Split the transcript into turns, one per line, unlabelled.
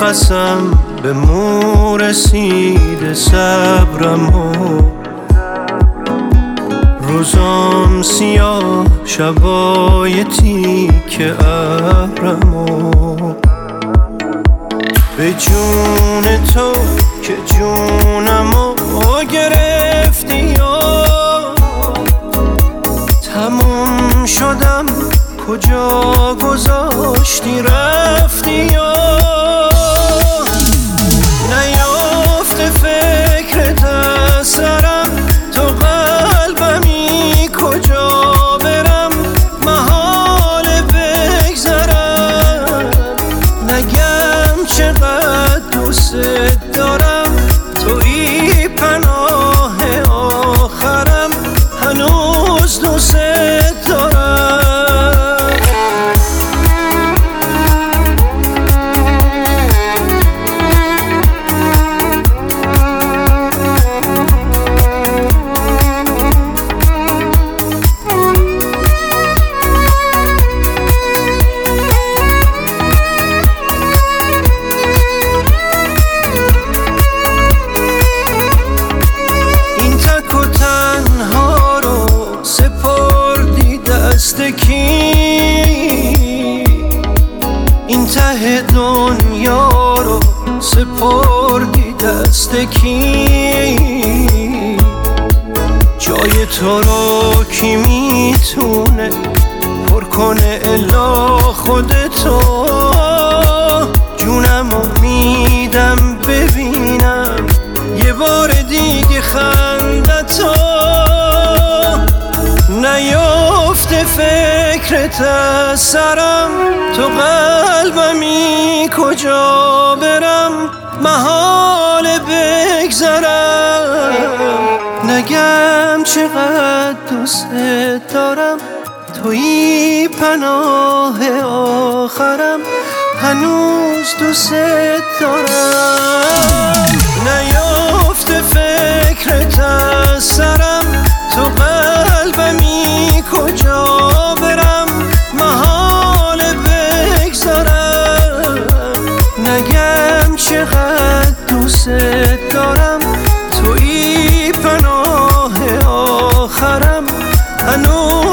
نفسم به مو رسیده صبرم و روزام سیاه شبای تیک ابرم و به جون تو که جونمو گرفتی یا تموم شدم کجا گذاشتی رفتی یا نیافته فکرت از سرم تو قلبمی کجا برم محال بگذرم نگم چقدر دوست دارم تویی پناه آخرم هنوز دوست دارم این ته دنیا رو سپردی دست کی جای تو رو کی میتونه پر کنه الا خودتو جونمو میدم ببینم یه بار دیگه خندتو نیافته فکرت از سرم تو قلبمی کجا برم محال بگذرم نگم چقدر دوست دارم تویی پناه آخرم هنوز دوست دارم نیافته فکرت از سرم تو قلبمی کجا برم محال بگذارم نگم چقدر دوست دارم تویی پناه آخرم هنوز